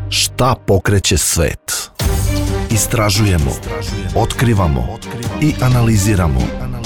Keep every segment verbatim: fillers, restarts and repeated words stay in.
Šta pokreće svet? Istražujemo, otkrivamo i analiziramo.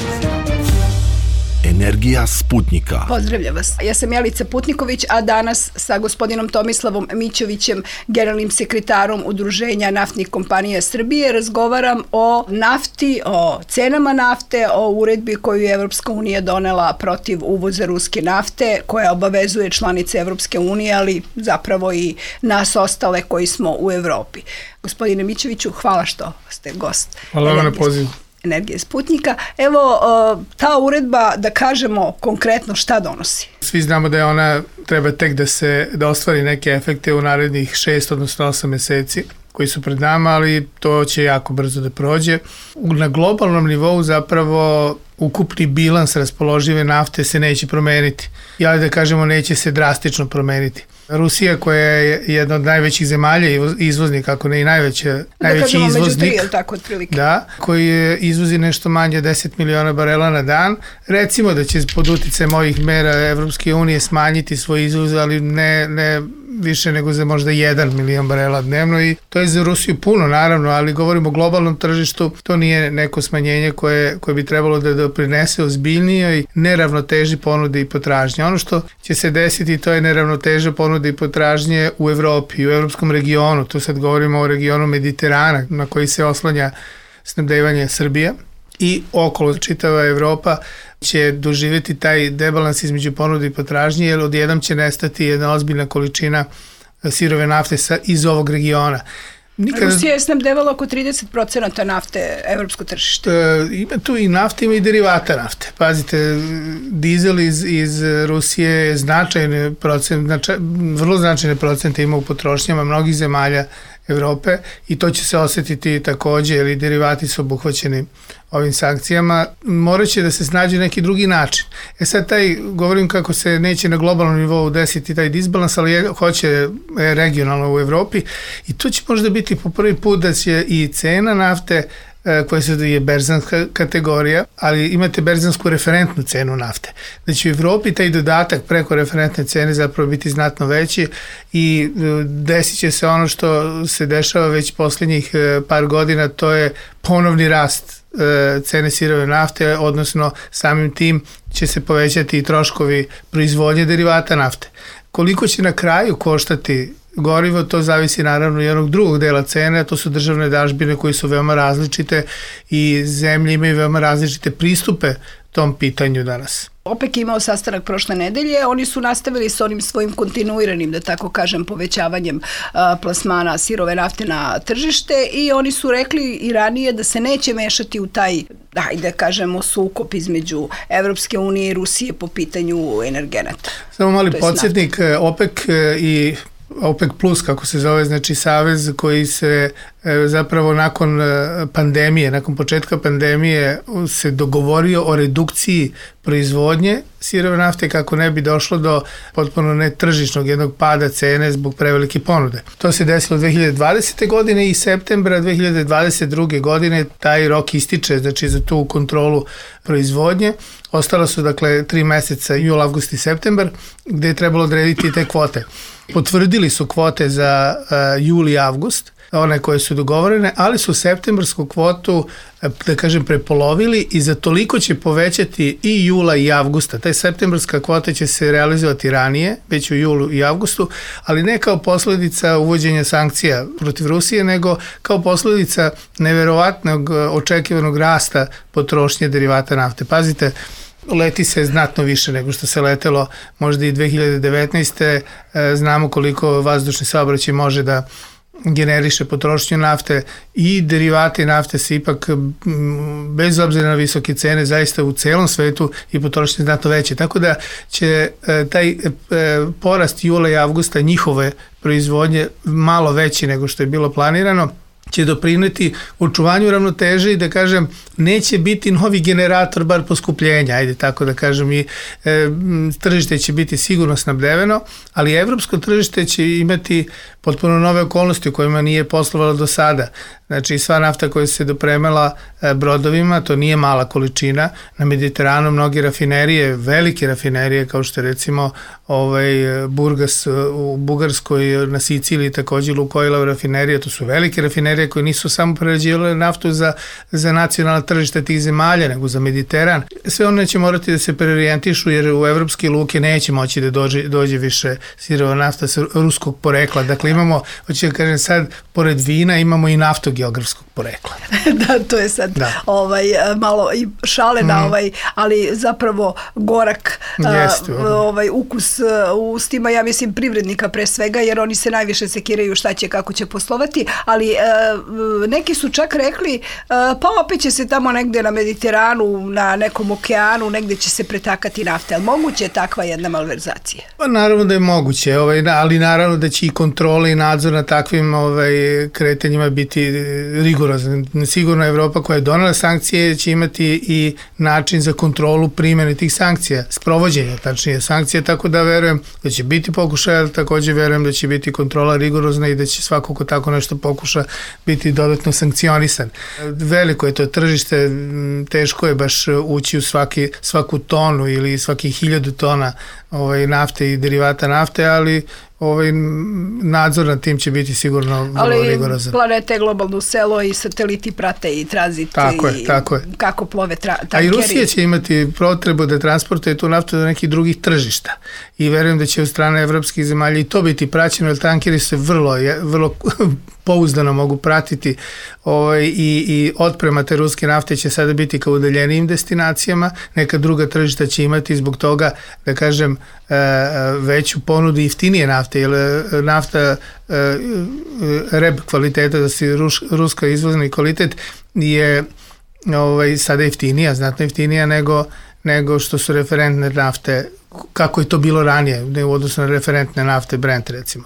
Energija Sputnika. Pozdravljam vas. Ja sam Jelica Putniković, a danas sa gospodinom Tomislavom Mićovićem, generalnim sekretarom Udruženja naftnih kompanija Srbije, razgovaram o nafti, o cenama nafte, o uredbi koju je Evropska unija donela protiv uvoza ruske nafte, koja obavezuje članice Evropske unije, ali zapravo i nas ostale koji smo u Evropi. Gospodine Mićoviću, hvala što ste gost. Hvala vam na pozivu. Energije Sputnika. Evo, ta uredba, da kažemo konkretno šta donosi? Svi znamo da je ona treba tek da se da ostvari neke efekte u narednih šest, odnosno osam meseci koji su pred nama, ali to će jako brzo da prođe. Na globalnom nivou zapravo ukupni bilans raspoložive nafte se neće promeniti. Ja da kažemo neće se drastično promeniti. Rusija, koja je jedna od najvećih zemalja izvoznika, ako ne i najveća, najveći da kažemo, izvoznik, među tri, tako otprilike. Da, koji je izvozi nešto manje od deset miliona barela na dan. Recimo da će pod uticajem ovih mera Evropske unije smanjiti svoj izvoz, ali ne, ne više nego za možda jedan milion barela dnevno, i to je za Rusiju puno, naravno, ali govorimo o globalnom tržištu, to nije neko smanjenje koje, koje bi trebalo da doprinese ozbiljnijoj neravnoteži ponude i potražnje. Ono što će se desiti, to je neravnoteža ponude i potražnje u Evropi, u evropskom regionu. Tu sad govorimo o regionu Mediterana na koji se oslanja snabdevanje Srbije, i okolo čitava Evropa će doživjeti taj debalans između ponude i potražnje, jer odjednom će nestati jedna ozbiljna količina sirove nafte sa, iz ovog regiona. Nikada... Rusija je snabdevala oko trideset procenata nafte evropsko tržište. E, ima tu i nafte, ima i derivata nafte. Pazite, dizel iz, iz Rusije je značajne procent, značaj, vrlo značajne procente ima u potrošnjama mnogih zemalja Evrope, i to će se osetiti takođe, jer i derivati su obuhvaćeni ovim sankcijama. Morat će da se snađe neki drugi način. E sad taj, govorim kako se neće na globalnom nivou desiti taj disbalans, ali je, hoće regionalno u Evropi, i to će možda biti po prvi put da će i cena nafte, koja se je berzanska kategorija, ali imate berzansku referentnu cenu nafte. Znači u Evropi taj dodatak preko referentne cene zapravo biti znatno veći, i desit će se ono što se dešava već posljednjih par godina, to je ponovni rast cene sirove nafte, odnosno samim tim će se povećati i troškovi proizvodnje derivata nafte. Koliko će na kraju koštati gorivo, to zavisi naravno i onog drugog dela cene, a to su državne dažbine koje su veoma različite, i zemlje imaju veoma različite pristupe tom pitanju danas. OPEC je imao sastanak prošle nedelje, oni su nastavili s onim svojim kontinuiranim, da tako kažem, povećavanjem a, plasmana sirove nafte na tržište, i oni su rekli i ranije da se neće mešati u taj, hajde kažemo, sukob između Evropske unije i Rusije po pitanju energenata. Samo mali podsjetnik, OPEC i OPEC plus, kako se zove, znači savez koji se zapravo nakon pandemije, nakon početka pandemije se dogovorio o redukciji proizvodnje sirove nafte kako ne bi došlo do potpuno netržišnog jednog pada cene zbog prevelike ponude. To se desilo dve hiljade dvadesete. godine, i septembra dve hiljade dvadeset druge. godine taj rok ističe, znači za tu kontrolu proizvodnje. Ostala su dakle tri meseca, jul, avgust i septembar, gde je trebalo odrediti te kvote. Potvrdili su kvote za uh, jul i avgust, one koje su dogovorene, ali su septembarsku kvotu, da kažem, prepolovili, i za toliko će povećati i jula i avgusta. Taj septembarska kvota će se realizovati ranije, već u julu i avgustu, ali ne kao posledica uvođenja sankcija protiv Rusije, nego kao posledica neverovatnog očekivanog rasta potrošnje derivata nafte. Pazite, leti se znatno više nego što se letelo možda i dve hiljade devetnaeste. Znamo koliko vazdušni saobraćaj može da generiše potrošnju nafte, i derivati nafte se ipak, bez obzira na visoke cene, zaista u celom svetu i potrošnje znatno veće. Tako da će taj porast jula i avgusta njihove proizvodnje malo veći nego što je bilo planirano, će doprineti očuvanju ravnoteže i da kažem neće biti novi generator bar poskupljenja, ajde tako da kažem i e, tržište će biti sigurno snabdeveno, ali evropsko tržište će imati potpuno nove okolnosti u kojima nije poslovalo do sada. Znači sva nafta koja se dopremala e, brodovima, to nije mala količina, na Mediteranu mnogi rafinerije, velike rafinerije kao što je recimo ovaj, Burgas u Bugarskoj, na Siciliji također Lukoilova rafinerija, to su velike rafinerije koje nisu samo prerađivale naftu za, za nacionalna tržišta tih zemalja, nego za Mediteran. Sve one će morati da se preorijentišu jer u evropske luke neće moći da dođe, dođe više sirova nafta sa ruskog porekla. Dakle imamo, hoću da kažem sad, pored vina imamo i naftu geografskog porekla. Da, to je sad da. ovaj, malo i šale na mm. ovaj, ali zapravo gorak Jeste, uh, ovaj, ukus u ustima, ja mislim privrednika pre svega, jer oni se najviše sekiraju šta će, kako će poslovati, ali uh, neki su čak rekli uh, pa opet će se tamo negde na Mediteranu, na nekom okeanu, negde će se pretakati nafta. Ali moguće je takva jedna malverzacija? Pa naravno da je moguće, ovaj, ali naravno da će i kontrole i nadzor na takvim ovaj, kretanjima biti rigorozan. Sigurno Evropa koja je donela sankcije će imati i način za kontrolu primjene tih sankcija, sprovođenja tačnije sankcije, tako da verujem da će biti pokušaj, ali također verujem da će biti kontrola rigorozna i da će svako ko tako nešto pokuša biti dodatno sankcionisan. Veliko je to tržište, teško je baš ući u svaki, svaku tonu ili svaki hiljadu tona ovaj, nafte i derivata nafte, ali ovaj nadzor nad tim će biti sigurno vrlo rigorozan. Ali planeta je globalno selo i sateliti prate i tranzit tako i je, tako je. kako plove tra- tankeri. A i Rusija će imati potrebu da transportuje tu naftu do nekih drugih tržišta i verujem da će od strane evropskih zemalja i to biti praćeno, jer tankeri se vrlo, vrlo pouzdano mogu pratiti ovaj, i, i otprema te ruske nafte će sada biti kao udaljenijim destinacijama, neka druga tržišta će imati zbog toga, da kažem, veću ponudu jeftinije nafte, jer nafta reb kvaliteta, da se ruš, ruska izvozni kvalitet je ovaj, sada jeftinija, znatno jeftinija nego, nego što su referentne nafte, kako je to bilo ranije, ne u odnosu na referentne nafte Brent recimo.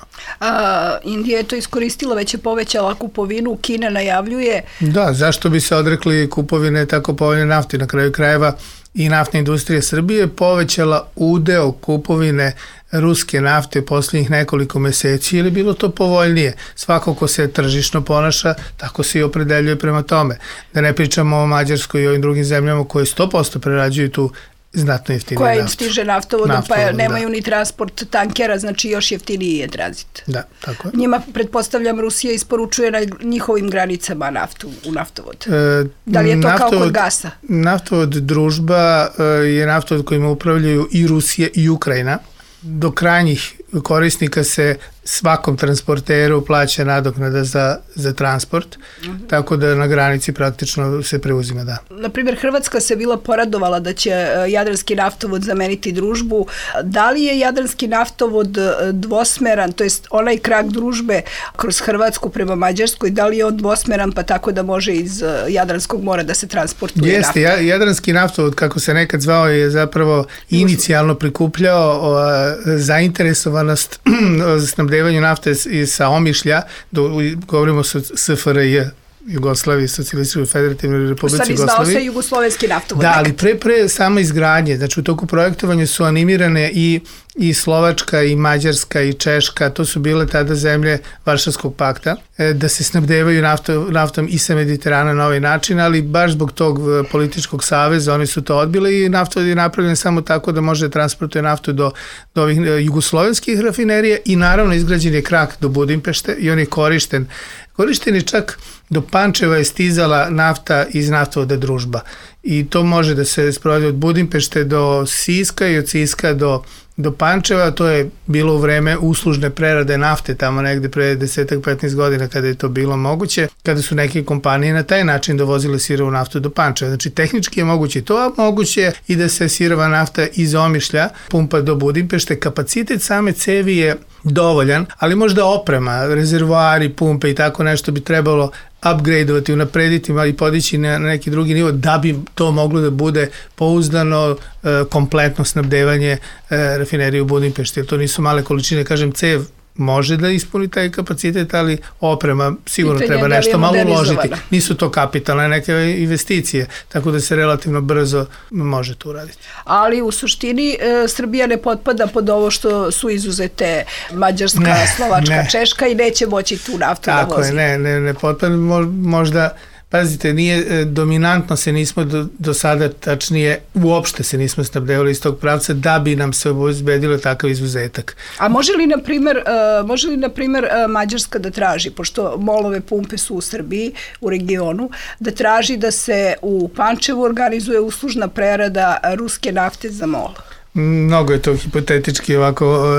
A, Indija je to iskoristila, već je povećala kupovinu, Kina najavljuje. Da, zašto bi se odrekli kupovine tako povoljne nafte? Na kraju krajeva i naftna industrija Srbije povećala udeo kupovine ruske nafte posljednjih nekoliko meseci, ili bilo to povoljnije. Svako ko se tržišno ponaša, tako se i opredeljuje prema tome. Da ne pričamo o Mađarskoj i ovim drugim zemljama koje sto posto prerađuju tu znatno jeftinije koja naftu. im stiže naftovodom, pa nemaju da. ni transport tankera, znači još jeftiniji je tranzit. Da, tako je. Njima, pretpostavljam, Rusija isporučuje na njihovim granicama naftu u naftovod. E, da li je to naftovod, kao kod gasa? Naftovod družba je naftovod kojima upravljaju i Rusija i Ukrajina. Do krajnjih korisnika se svakom transporteru plaća nadoknada za, za transport, mm-hmm. tako da na granici praktično se preuzima, da. Naprimjer, Hrvatska se bila poradovala da će Jadranski naftovod zameniti družbu. Da li je Jadranski naftovod dvosmeran, to jest onaj krak družbe kroz Hrvatsku prema Mađarskoj, da li je on dvosmeran pa tako da može iz Jadranskog mora da se transportuje Jeste, nafta? Jadranski naftovod, kako se nekad zvao, je zapravo inicijalno prikupljao o, zainteresovanost za snabdevanju nafte sa Omišlja, do, govorimo o S F R J, Jugoslaviji, Socijalističkoj federativnoj republici Jugoslaviji. Stvari zvao se Jugoslovenski naftovod. Da, ali pre, pre samo izgradnje, znači u toku projektovanja su animirane i, i Slovačka, i Mađarska, i Češka, to su bile tada zemlje Varšavskog pakta, da se snabdevaju naftom, naftom i sa Mediterana na ovaj način, ali baš zbog tog političkog saveza oni su to odbili i naftovod je napravljen samo tako da može transportuje naftu do, do ovih jugoslovenskih rafinerija i naravno izgrađen je krak do Budimpešte i on je korišten Korišten je čak do Pančeva je stizala nafta iz naftovoda Družba i to može da se sprovede od Budimpešte do Siska i od Siska do, do Pančeva, to je bilo u vreme uslužne prerade nafte tamo negde pre desetak petnaest godina kada je to bilo moguće, kada su neke kompanije na taj način dovozile sirovu naftu do Pančeva. Znači tehnički je moguće to, a moguće je i da se sirova nafta iz Omišlja pumpa do Budimpešte. Kapacitet same cevi je dovoljan, ali možda oprema, rezervoari, pumpe i tako nešto bi trebalo upgradeovati, unaprediti i podići na neki drugi nivo da bi to moglo da bude pouzdano, kompletno snabdevanje rafinerije u Budimpešti. To nisu male količine, kažem, cev može da ispuni taj kapacitet, ali oprema sigurno Pitanje treba da nešto malo uložiti. modernizovana. Nisu to kapitalne neke investicije, tako da se relativno brzo može to uraditi. Ali u suštini e, Srbija ne potpada pod ovo što su izuzete Mađarska, Ne, Slovačka, ne. Češka i neće moći tu naftu Tako da vozi. je, ne, ne, ne potpada, mo- možda, pazite, nije, e, dominantno se nismo do, do sada, tačnije, uopšte se nismo snabdevali iz tog pravca da bi nam se obezbedilo takav izuzetak. A može li, na primer, uh, može li, na primer, uh, Mađarska da traži, pošto molove pumpe su u Srbiji, u regionu, da traži da se u Pančevu organizuje uslužna prerada ruske nafte za mol? Mnogo je to hipotetički ovako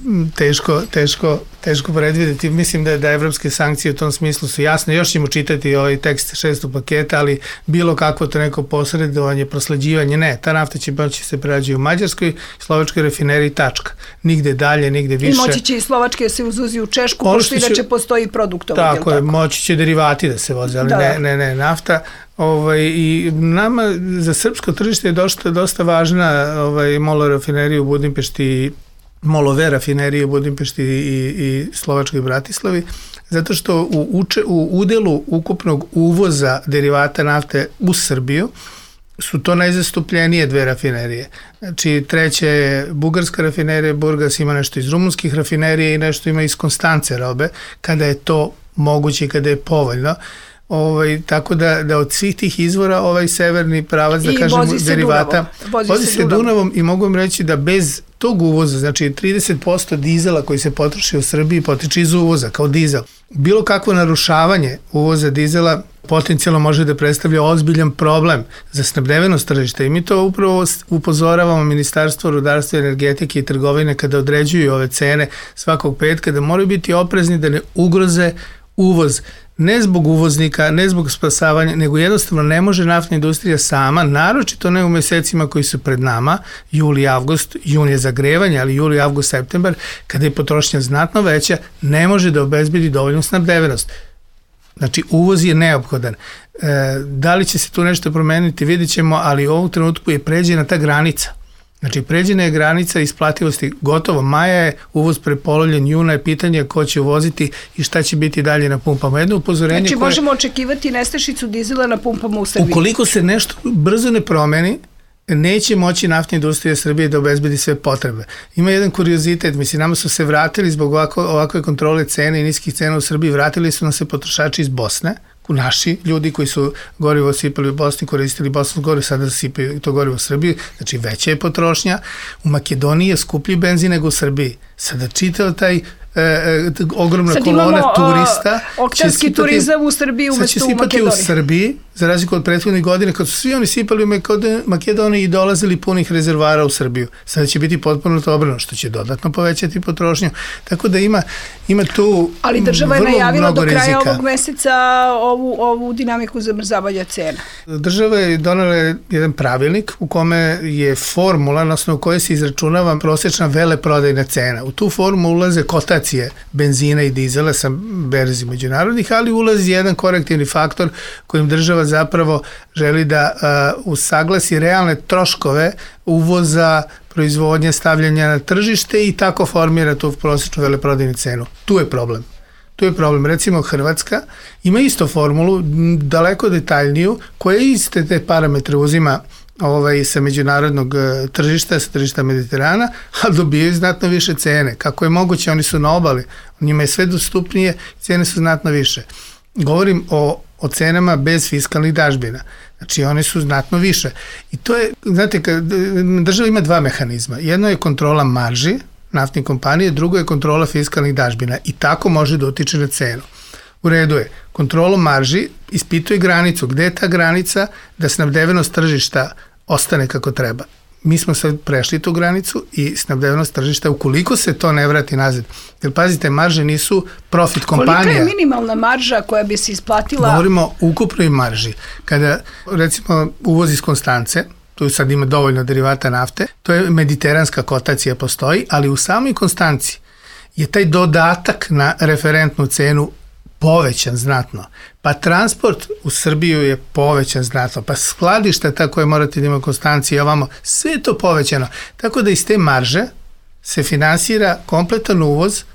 teško, teško, teško predvideti. Mislim da, da evropske sankcije u tom smislu su jasne. Još ćemo čitati ovaj tekst šestog paketa, ali bilo kakvo to neko posredovanje, prosleđivanje, ne. Ta nafta će moći se prerađuje u Mađarskoj, Slovačkoj rafineriji, tačka. Nigde dalje, nigde više. I moći će i Slovačke da se uzuzi u Češku, Ono pošto što će- inače postoji produktovod. Tako je, moći će derivati da se voze, ali Da. ne, ne, ne, nafta. Ovaj, i nama za srpsko tržište je dosta, dosta važna ovaj, molo rafinerija u Budimpešti, molove rafinerije u Budimpešti i, i Slovačkoj Bratislavi, zato što u, uče, u udelu ukupnog uvoza derivata nafte u Srbiju su to najzastupljenije dve rafinerije. Znači, treća je bugarska rafinerija, Burgas ima nešto iz rumunskih rafinerija i nešto ima iz Konstance robe, kada je to moguće i kada je povoljno. Ovaj, tako da, da od svih tih izvora ovaj severni pravac, da I kažemo, vozi se derivata, Dunavom. Vozi vozi se se Dunavom. Dunavom i mogu vam reći da bez tog uvoza, znači trideset posto dizela koji se potroši u Srbiji potiče iz uvoza, kao dizel. Bilo kakvo narušavanje uvoza dizela potencijalno može da predstavlja ozbiljan problem za snabdevenost tržišta i mi to upravo upozoravamo Ministarstvo rudarstva, energetike i trgovine kada određuju ove cene svakog petka, da moraju biti oprezni da ne ugroze uvoz, ne zbog uvoznika, ne zbog spasavanja, nego jednostavno ne može naftna industrija sama, naročito ne u mesecima koji su pred nama, juli, avgust, jun je zagrevanje, ali juli, avgust, septembar, kada je potrošnja znatno veća, ne može da obezbedi dovoljnu snabdevenost. Znači, uvoz je neophodan. E, da li će se tu nešto promeniti, vidjet ćemo, ali u ovom trenutku je pređena ta granica. Znači, pređena je granica isplativosti gotovo. Maja je uvoz prepolovljen, juna je pitanje ko će uvoziti i šta će biti dalje na pumpama. Jedno upozorenje Znači, koje... možemo očekivati nestašicu dizela na pumpama u Srbiji. Ukoliko se nešto brzo ne promeni, neće moći naftna industrija Srbije da obezbedi sve potrebe. Ima jedan kuriozitet, mislim, nama su se vratili zbog ovako, ovakve kontrole cene i niskih cena u Srbiji, vratili su nam se potrošači iz Bosne, naši ljudi koji su gorivo sipali u Bosni, koristili bosansko gorivo, sada sipaju to gorivo u Srbiji, znači veća je potrošnja. U Makedoniji je skuplji benzin nego u Srbiji. Sada čitao taj e, e, ogromna Sad kolona imamo, turista. o, oktanski će sipati- turizam u Srbiji sad će umesto u sipati u Makedoniji. Srbiji, za razliku od prethodnih godina, kad su svi oni sipali u Makede- Makedoniji i dolazili punih rezervara u Srbiju. Sada će biti potpuno to obrano, što će dodatno povećati potrošnju. Tako da ima, ima tu Ali država je vrlo najavila do mnogo kraja rizika. ovog meseca ovu, ovu dinamiku zamrzavanja cena. Država je donela jedan pravilnik u kome je formula na osnovu koje se izračunava prosečna veleprodajna cena. U tu formu ulaze kotacije benzina i dizela sa berzi međunarodnih, ali ulazi jedan korektivni faktor kojim država zapravo želi da uh, usaglasi realne troškove uvoza, proizvodnje, stavljanja na tržište i tako formira tu prosečnu veleprodajnu cenu. Tu je problem. Tu je problem. Recimo Hrvatska ima isto formulu, daleko detaljniju, koja iste te parametre uzima ovaj, sa međunarodnog tržišta, sa tržišta Mediterana, ali dobijaju znatno više cene. Kako je moguće, oni su na obali, njima je sve dostupnije, cene su znatno više. Govorim o, o cenama bez fiskalnih dažbina. Znači, one su znatno više. I to je, znate, država ima dva mehanizma. Jedno je kontrola marži naftnih kompanije, drugo je kontrola fiskalnih dažbina i tako može da utiče na cenu. U redu je, kontrolom marži ispituje granicu. Gde je ta granica da snabdevenost tržišta ostane kako treba? Mi smo sad prešli tu granicu i snabdevenost tržišta, ukoliko se to ne vrati nazad. Jer pazite, marže nisu profit kompanija. Kolika je minimalna marža koja bi se isplatila? Govorimo o ukupnoj marži. Kada, recimo, uvoz iz Konstance, tu sad ima dovoljno derivata nafte, to je mediteranska kotacija postoji, ali u samoj Konstanci je taj dodatak na referentnu cenu povećan znatno. Pa transport u Srbiju je povećan znatno, pa skladišta ta koje morate da ima Konstanci i ovamo, sve je to povećano. Tako da iz te marže se finansira kompletan uvoz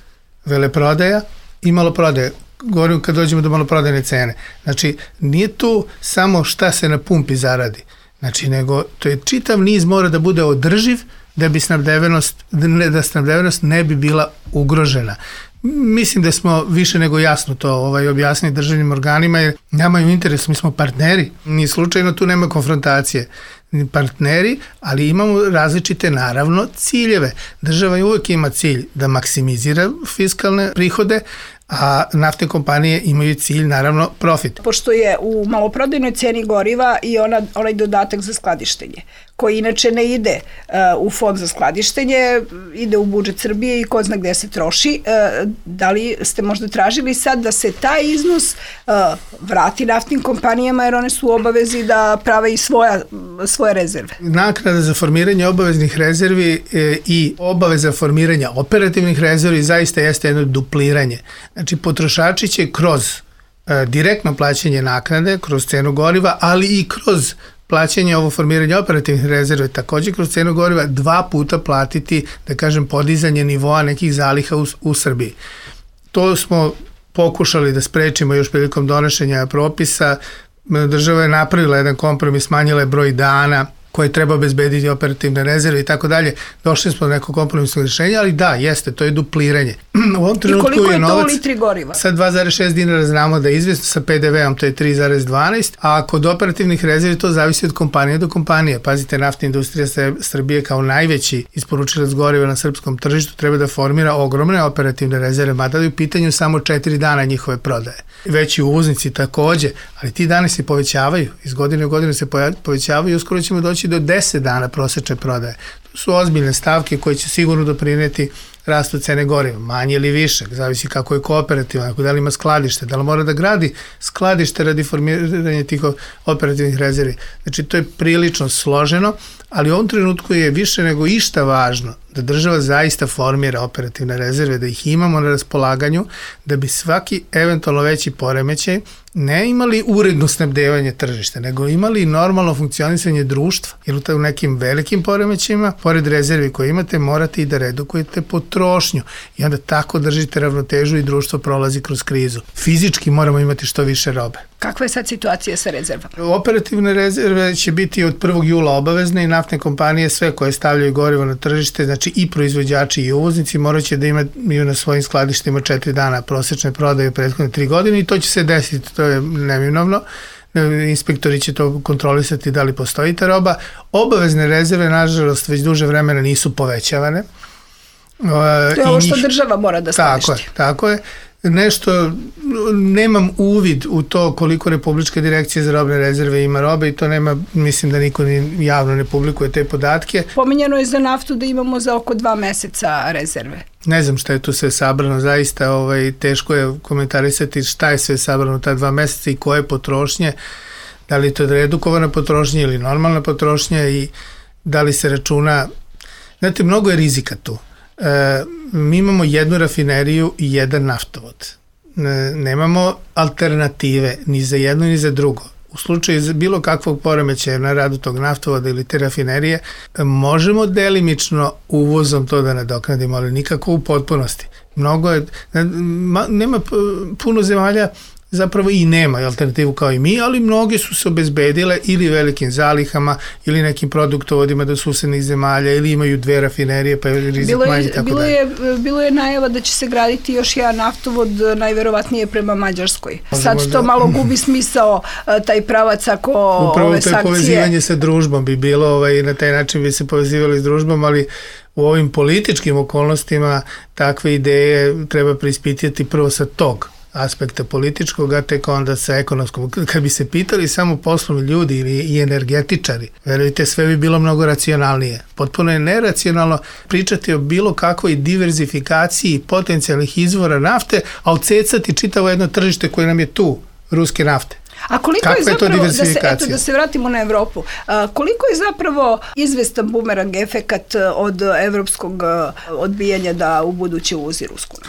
veleprodaja i maloprodaja. Govorim kad dođemo do maloprodajne cene. Znači, nije tu samo šta se na pumpi zaradi. Znači, nego to je čitav niz mora da bude održiv da bi snabdevenost, da snabdevenost ne bi bila ugrožena. Mislim da smo više nego jasno to ovaj, objasnili državnim organima, jer nemaju interes, mi smo partneri, ni slučajno tu nema konfrontacije. Partneri, ali imamo različite naravno ciljeve. Država uvek ima cilj da maksimizira fiskalne prihode, a naftne kompanije imaju cilj, naravno, profit. Pošto je u maloprodajnoj ceni goriva i ona, onaj dodatak za skladištenje, koji inače ne ide uh, u fond za skladištenje, ide u budžet Srbije i ko zna gde se troši. Uh, da li ste možda tražili sad da se taj iznos uh, vrati naftnim kompanijama, jer one su u obavezi da prave i svoja, svoje rezerve? Naknada za formiranje obaveznih rezervi e, i obaveza formiranja operativnih rezervi zaista jeste jedno dupliranje. Znači, potrošači će kroz e, direktno plaćanje naknade, kroz cenu goriva, ali i kroz plaćanje ovo formiranje operativnih rezerve, takođe kroz cenu goriva, dva puta platiti, da kažem, podizanje nivoa nekih zaliha u, u Srbiji. To smo pokušali da sprečimo još prilikom donošenja propisa. Država je napravila jedan kompromis, smanjila je broj dana koje treba obezbediti operativne rezerve i tako dalje. Došli smo do nekog kompromisnog rješenja, ali da, jeste, to je dupliranje. U ovom trenutku I koliko je, je to novac, u litri goriva? Sa dva zarez šest dinara znamo da je izvesno, sa pe de veom to je tri zarez dvanaest, a kod operativnih rezervi to zavisi od kompanije do kompanije. Pazite, naftna industrija Srbije kao najveći isporučilac goriva na srpskom tržištu treba da formira ogromne operativne rezerve, mada je u pitanju samo četiri dana njihove prodaje. Veći uvoznici takođe, ali ti dani se povećavaju, iz godine u godinu se povećavaju i uskoro ćemo doći do deset dana prosečne prodaje. To su ozbiljne stavke koje će sigurno doprineti rastu cene goriva, manje ili više, zavisi kako je kooperativan, ako da li ima skladište, da li mora da gradi skladište radi formiranja tih operativnih rezervi. Znači, to je prilično složeno, ali u ovom trenutku je više nego išta važno da država zaista formira operativne rezerve, da ih imamo na raspolaganju, da bi svaki eventualno veći poremećaj ne imali uredno snabdevanje tržišta, nego imali normalno funkcionisanje društva, jer u nekim velikim poremećima, pored rezervi koje imate, morate i da redukujete potrošnju i onda tako držite ravnotežu i društvo prolazi kroz krizu. Fizički moramo imati što više robe. Kakva je sad situacija sa rezervama? Operativne rezerve će biti od prvog jula obavezne i naftne kompanije, sve koje stavljaju gorivo na tržište, znači i proizvođači i uvoznici, moraće da imaju na svojim skladištima četiri dana prosečne prodaje u prethodne tri godine i to će se desiti, to je neminovno. Inspektori će to kontrolisati da li postoji ta roba. Obavezne rezerve, nažalost, već duže vremena nisu povećavane. To je ovo što država mora da skladišti. Tako je, tako je. Nešto, nemam uvid u to koliko Republička direkcija za robne rezerve ima robe i to nema, mislim da niko ni javno ne publikuje te podatke. Pominjeno je za naftu da imamo za oko dva meseca rezerve. Ne znam šta je tu sve sabrano, zaista ovaj, teško je komentarisati šta je sve sabrano ta dva meseca i koje potrošnje, da li to je redukovana potrošnja ili normalna potrošnja i da li se računa, znate, mnogo je rizika tu. E, mi imamo jednu rafineriju i jedan naftovod. E, nemamo alternative ni za jedno ni za drugo. U slučaju bilo kakvog poremećaja na radu tog naftovoda ili te rafinerije, možemo delimično uvozom to da nadoknadimo, ali nikako u potpunosti. Mnogo je, nema puno zemalja, zapravo i nema alternativu kao i mi, ali mnoge su se obezbedile ili velikim zalihama ili nekim produktovodima do susednih zemalja ili imaju dve rafinerije pa je rizik manji i tako bilo dalje. Je, bilo je najava da će se graditi još jedan naftovod, najverovatnije prema Mađarskoj. Sad to da... malo gubi smisao taj pravac ako upravo ove sankcije. Upravo to je povezivanje sa družbom bi bilo, ovaj, na taj način bi se povezivali s družbom, ali u ovim političkim okolnostima takve ideje treba preispitati prvo sa tog aspekta političkog, a tek onda sa ekonomskog. Kad bi se pitali samo poslovni ljudi ili i energetičari, verujte, sve bi bilo mnogo racionalnije. Potpuno je neracionalno pričati o bilo kakvoj diverzifikaciji potencijalnih izvora nafte, a odsecati čitavo jedno tržište koje nam je tu, ruske nafte. A koliko je zapravo, da se, eto, da se vratimo na Evropu, a, koliko je zapravo izvestan bumerang efekat od evropskog odbijanja da u buduće uzi rusku naftu?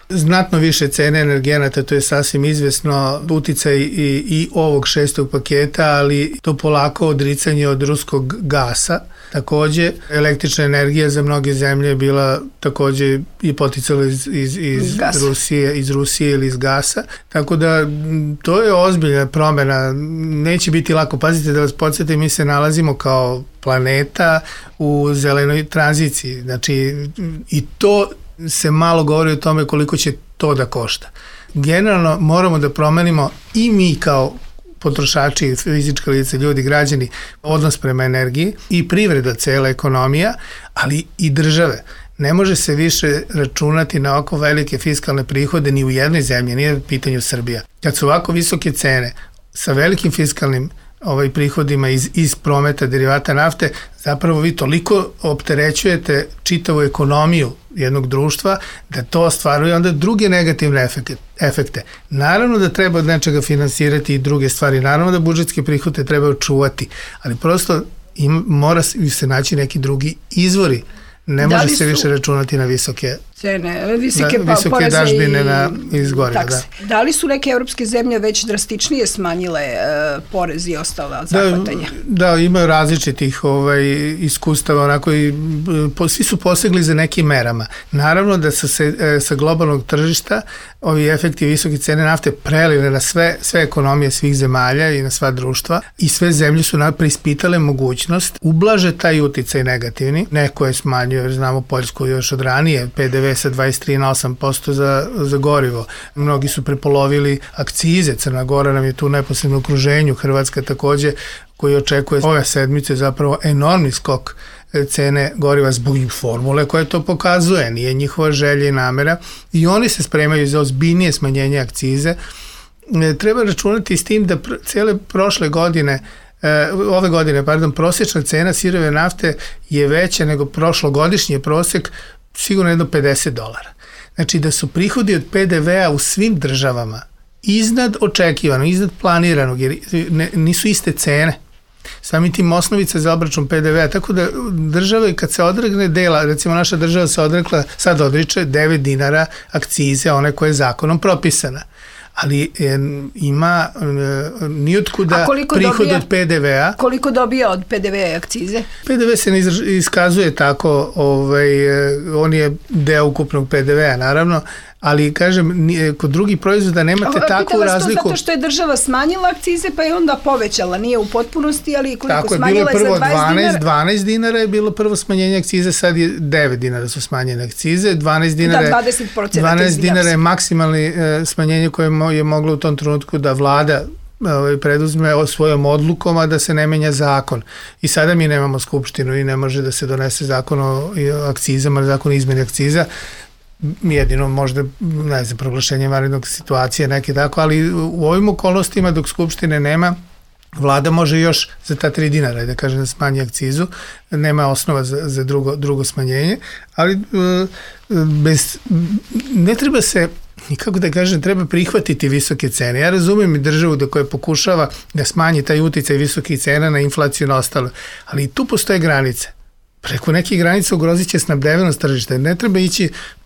znatno više cene energenata, to je sasvim izvesno, uticaj i, i ovog šestog paketa, ali to polako odricanje od ruskog gasa. Takođe, električna energija za mnoge zemlje je bila takođe i poticala iz, iz, iz, Rusije, iz Rusije ili iz gasa. Tako da to je ozbiljna promena. Neće biti lako. Pazite da vas podsjetim, mi se nalazimo kao planeta u zelenoj tranziciji. Znači, i to se malo govori o tome koliko će to da košta. Generalno moramo da promenimo i mi kao potrošači, fizička lica, ljudi, građani, odnos prema energiji i privreda, cela ekonomija, ali i države. Ne može se više računati na ovako velike fiskalne prihode ni u jednoj zemlji, nije u pitanju Srbija. Kad su ovako visoke cene sa velikim fiskalnim ovaj prihodima iz, iz prometa derivata nafte, zapravo vi toliko opterećujete čitavu ekonomiju jednog društva da to ostvaruje onda druge negativne efekte. efekte. Naravno da treba od nečega finansirati i druge stvari, naravno da budžetske prihode treba očuvati, ali prosto im, mora se naći neki drugi izvori. Ne može se više računati na visoke cene, visoke, da, visoke dažbine na izgoriva. Da. Da li su neke evropske zemlje već drastičnije smanjile uh, porez i ostala zahvatanja? Da, da, imaju različitih ovaj, iskustava, onako i po, svi su posegli za nekim merama. Naravno da su se e, sa globalnog tržišta ovi efekti visoke cene nafte prelile na sve, sve ekonomije svih zemalja i na sva društva i sve zemlje su preispitale mogućnost, ublaže taj uticaj negativni. Neko je smanjio, jer znamo Poljsku još od ranije, P D V sa dvadeset tri na osam posto za, za gorivo. Mnogi su prepolovili akcize, Crna Gora nam je tu neposredno okruženju, Hrvatska takođe, koji očekuje ove sedmice zapravo enormni skok cene goriva zbog formule koja to pokazuje, nije njihova želja i namera i oni se spremaju za ozbiljnije smanjenje akcize. Treba računati s tim da pr cele prošle godine ove godine, pardon, prosječna cena sirove nafte je veća nego prošlogodišnji prosek, sigurno jedno pedeset dolara. Znači da su prihodi od P D V-a u svim državama iznad očekivano, iznad planiranog, jer ne, nisu iste cene. Samim tim osnovica za obračun P D V-a, tako da država kad se odregne dela, recimo naša država se odrekla, sad odriče devet dinara akcize, one koje je zakonom propisana. Ali e, ima e, nijotkuda prihod dobija, od P D V-a. Koliko dobija od P D V-a akcize? P D V se ne iskazuje tako, ovaj, on je deo ukupnog P D V-a naravno, ali kažem, kod drugih proizvoda nemate takvu razliku. Pitala zato što je država smanjila akcize pa je onda povećala, nije u potpunosti, ali koliko tako smanjila je, je za dvadeset dinara? dvanaest dinara je bilo prvo smanjenje akcize, sad je devet dinara su smanjene akcize, dvanaest dinara, da, dvadeset posto dvanaest dinara je maksimalni e, smanjenje koje je moglo u tom trenutku da vlada ovaj, preduzme o svojom odlukom, a da se ne menja zakon. I sada mi nemamo skupštinu i ne može da se donese zakon o akcizama, zakon o izmeni akciza, jedino možda, ne znam, proglašenje vanrednog situacije, neke tako, ali u ovim okolnostima dok skupštine nema, vlada može još za ta tri dinara, da kažem, da smanji akcizu, nema osnova za, za drugo, drugo smanjenje, ali bez, ne treba se, nikako da kažem, treba prihvatiti visoke cene. Ja razumijem i državu da koja pokušava da smanji taj uticaj visokih cena na inflaciju na ostalo, ali i tu postoje granice. Preko nekih granica ugrozit će snabdevenost tržišta. Ne treba ići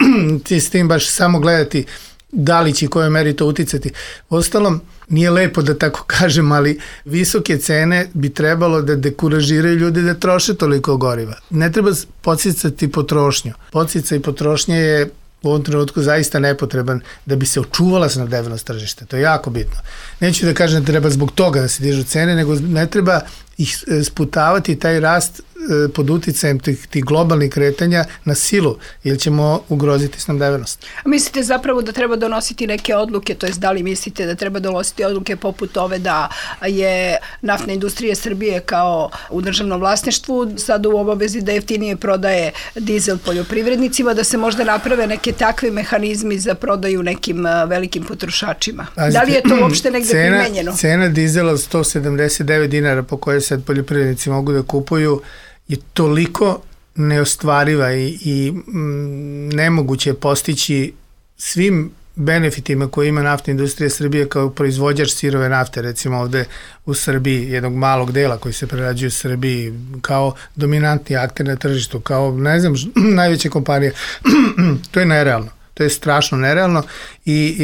s tim baš samo gledati da li će i koje meri to uticati. Ostalom, nije lepo da tako kažem, ali visoke cene bi trebalo da dekuražiraju ljudi da troše toliko goriva. Ne treba podsticati potrošnju. Podsticaj potrošnje je u ovom trenutku zaista nepotreban da bi se očuvala snabdevenost tržišta. To je jako bitno. Neću da kažem da treba zbog toga da se dižu cene, nego ne treba ih sputavati taj rast pod uticajem tih, tih globalnih kretanja na silu, jer ćemo ugroziti snabdevenost. Mislite zapravo da treba donositi neke odluke, to jest da li mislite da treba donositi odluke poput ove da je naftna industrija Srbije kao u državnom vlasništvu sad u obavezi da jeftinije prodaje dizel poljoprivrednicima, da se možda naprave neke takve mehanizmi za prodaju nekim velikim potrošačima? Da li je to uopšte negde cena, primenjeno? Cena dizela sto sedamdeset devet dinara po kojoj sad poljoprivrednici mogu da kupuju je toliko neostvariva i, i mm, nemoguće postići svim benefitima koje ima naftna industrija Srbije kao proizvođač sirove nafte, recimo ovde u Srbiji, jednog malog dela koji se prerađuje u Srbiji, kao dominantni akter na tržištu, kao, ne znam, najveće kompanije. To je nerealno. to je strašno nerealno i,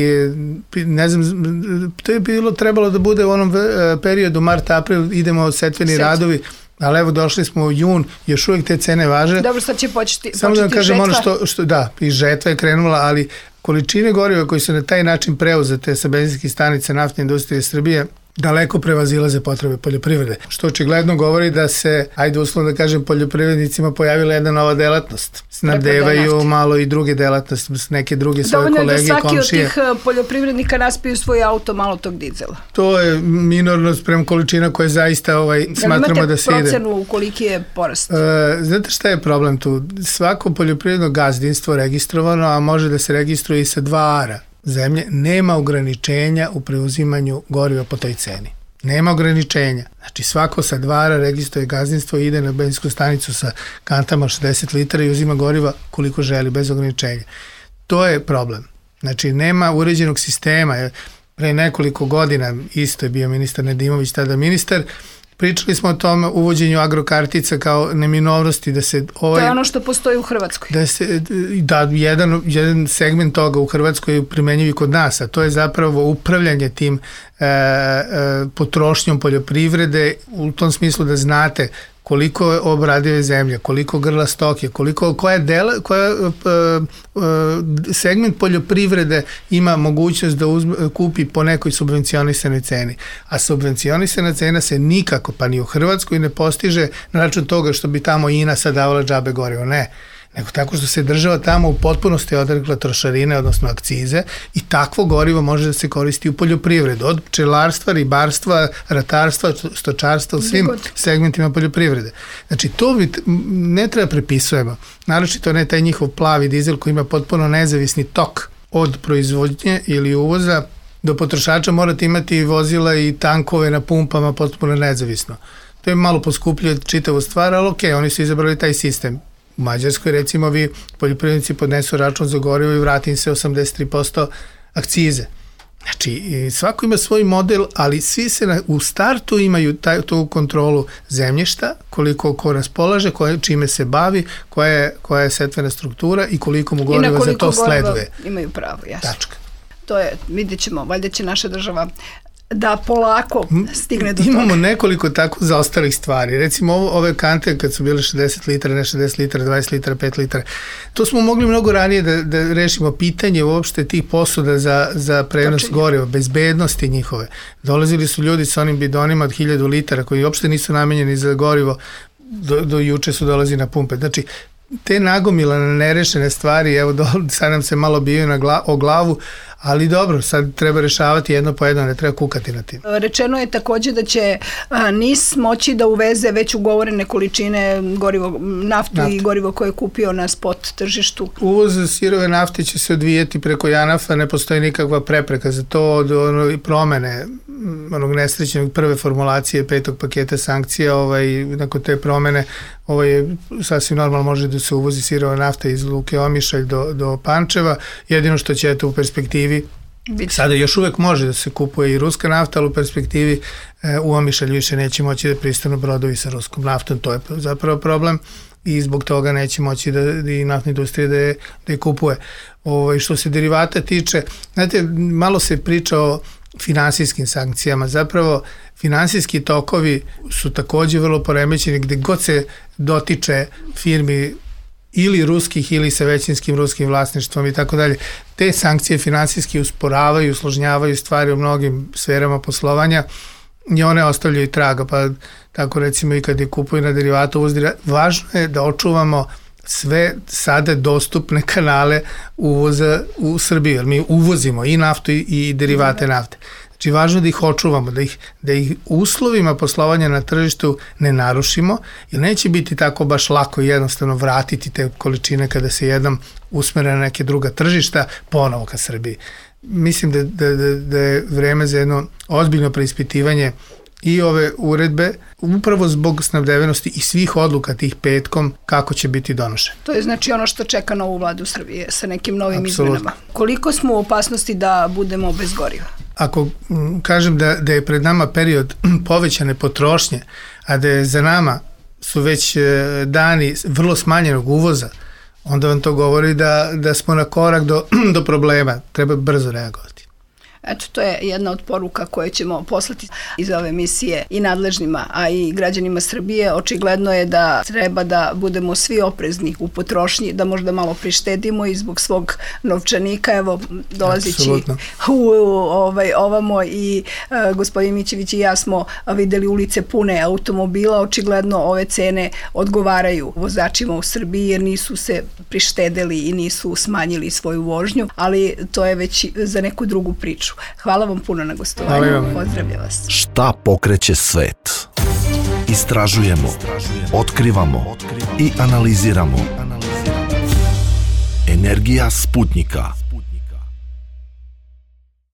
i ne znam, to je bilo trebalo da bude u onom periodu mart, april, idemo setveni Seć. radovi, ali evo došli smo u jun, još uvijek te cene važe. Dobro, sad će početi, Samo početi da kažem žetva. Ono što, što, da, i žetva je krenula, ali količine goriva koji su na taj način preuzete sa benzinskih stanica naftne industrije Srbije daleko prevazilaze potrebe poljoprivrede. Što očigledno govori da se, ajde uslovno da kažem, poljoprivrednicima pojavila jedna nova delatnost. Snabdevaju malo i druge delatnosti, neke druge svoje Dovoljno kolege, komšije. Dovoljno da svaki od tih poljoprivrednika naspiju svoj auto malo tog dizela. To je minorno sprem količina koje zaista ovaj, smatramo da se ide. Imate procenu koliki je porast? E, znate šta je problem tu? Svako poljoprivredno gazdinstvo registrovano, a može da se registruje i sa dva ara zemlje, nema ograničenja u preuzimanju goriva po toj ceni. Nema ograničenja. Znači svako sa dva ara registruje gazdinstvo i ide na benzinsku stanicu sa kantama šezdeset litara i uzima goriva koliko želi, bez ograničenja. To je problem. Znači nema uređenog sistema. Pre nekoliko godina isto je bio ministar Nedimović, tada ministar, pričali smo o tom uvođenju agrokartica kao neminovnosti da se ovaj, to je ono što postoji u Hrvatskoj. Da se da jedan jedan segment toga u Hrvatskoj je primenjiv i kod nas, a to je zapravo upravljanje tim e, e, potrošnjom poljoprivrede u tom smislu da znate koliko je obradive zemlje, koliko grla stoke, koliko koja dela, koja uh, uh, segment poljoprivrede ima mogućnost da uzme, kupi po nekoj subvencionisanoj ceni. A subvencionisana cena se nikako, pa ni u Hrvatskoj, ne postiže na račun toga što bi tamo I N A sad davala džabe gorivo. Ne. Nego tako što se država tamo u potpunosti odrekla trošarine, odnosno akcize, i takvo gorivo može da se koristi u poljoprivredu, od pčelarstva, ribarstva, ratarstva, stočarstva, u svim segmentima poljoprivrede. Znači, to bi, ne treba prepisujemo. Naročito ne taj njihov plavi dizel koji ima potpuno nezavisni tok od proizvodnje ili uvoza do potrošača, morate imati vozila i tankove na pumpama potpuno nezavisno. To je malo poskupljuje čitavu stvar, ali ok, oni su izabrali taj sistem. U Mađarskoj, recimo, vi poljoprivrednici podnesu račun za gorivo i vrati im se osamdeset tri posto akcize. Znači, svako ima svoj model, ali svi se na, u startu imaju taj, tu kontrolu zemljišta, koliko ko raspolaže, koje, čime se bavi, koja je, koja je setvena struktura i koliko mu goriva za to sleduje. Imaju pravo, jasno. Tačka. To je, vidjet ćemo, valjda će naša država da polako stigne do toga. Imamo nekoliko tako zaostalih stvari. Recimo ovo, ove kante kad su bile šezdeset litara, ne šezdeset litara, dvadeset litara, pet litara. To smo mogli mnogo ranije da, da rešimo pitanje uopšte tih posuda za, za prenos Točenje. goriva, bezbednosti njihove. Dolazili su ljudi sa onim bidonima od hiljadu litara koji uopšte nisu namenjeni za gorivo, do, do juče su dolazi na pumpe. Znači, te nagomilane nerešene stvari, evo do, sad nam se malo biju na gla, o glavu, ali dobro, sad treba rešavati jedno po jedno, ne treba kukati na tim. Rečeno je takođe da će a, N I S moći da uveze već ugovorene količine gorivo, naftu Naftu. i gorivo koje je kupio na spot tržištu. Uvoz sirove nafte će se odvijeti preko JANAF-a, ne postoji nikakva prepreka za to, od ono, promene onog nesrećenog prve formulacije petog paketa sankcija, ovaj, nakon te promene ovaj, sasvim normalno može da se uvozi sirova nafta iz Luke Omišalj do, do Pančeva, jedino što će eto u perspektivi Biće. Sada još uvek može da se kupuje i ruska nafta, ali u perspektivi e, u Omišalju više neće moći da pristanu brodovi sa ruskom naftom, to je zapravo problem i zbog toga neće moći da, da i naftna industrija da je, da je kupuje. Ovo, što se derivata tiče, znate, malo se priča o finansijskim sankcijama, zapravo finansijski tokovi su takođe vrlo poremećeni gde god se dotiče firmi ili ruskih ili sa većinskim ruskim vlasništvom i tako dalje. Te sankcije finansijski usporavaju, usložnjavaju stvari u mnogim sferama poslovanja i one ostavljaju traga, pa tako recimo i kad je kupuju na derivatu uvoz, važno je da očuvamo sve sada dostupne kanale uvoza u Srbiji, jer mi uvozimo i naftu i, i derivate nafte. Znači, važno da ih očuvamo, da ih, da ih uslovima poslovanja na tržištu ne narušimo, jer neće biti tako baš lako i jednostavno vratiti te količine kada se jednom usmere na neke druga tržišta ponovo ka Srbiji. Mislim da, da, da, da je vreme za jedno ozbiljno preispitivanje i ove uredbe, upravo zbog snabdevenosti i svih odluka tih petkom kako će biti donošen. To je znači ono što čeka novu vladu Srbije sa nekim novim Absolutno. izmenama. Koliko smo u opasnosti da budemo bez goriva? Ako m, kažem da, da je pred nama period povećane potrošnje, a da je za nama su već e, dani vrlo smanjenog uvoza, onda vam to govori da, da smo na korak do, do problema. Treba brzo reagovati. Eto, to je jedna od poruka koje ćemo poslati iz ove emisije i nadležnima, a i građanima Srbije. Očigledno je da treba da budemo svi oprezni u potrošnji, da možda malo prištedimo i zbog svog novčanika. Evo, dolazići u, u, ovaj, ovamo i uh, gospodin Mićević i ja smo videli ulice pune automobila. Očigledno ove cene odgovaraju vozačima u Srbiji jer nisu se prištedeli i nisu smanjili svoju vožnju, ali to je već za neku drugu priču. Hvala vam puno na gostovanju. Pozdravljam vas. Šta pokreće svet? Istražujemo, otkrivamo i analiziramo. Energija Sputnika.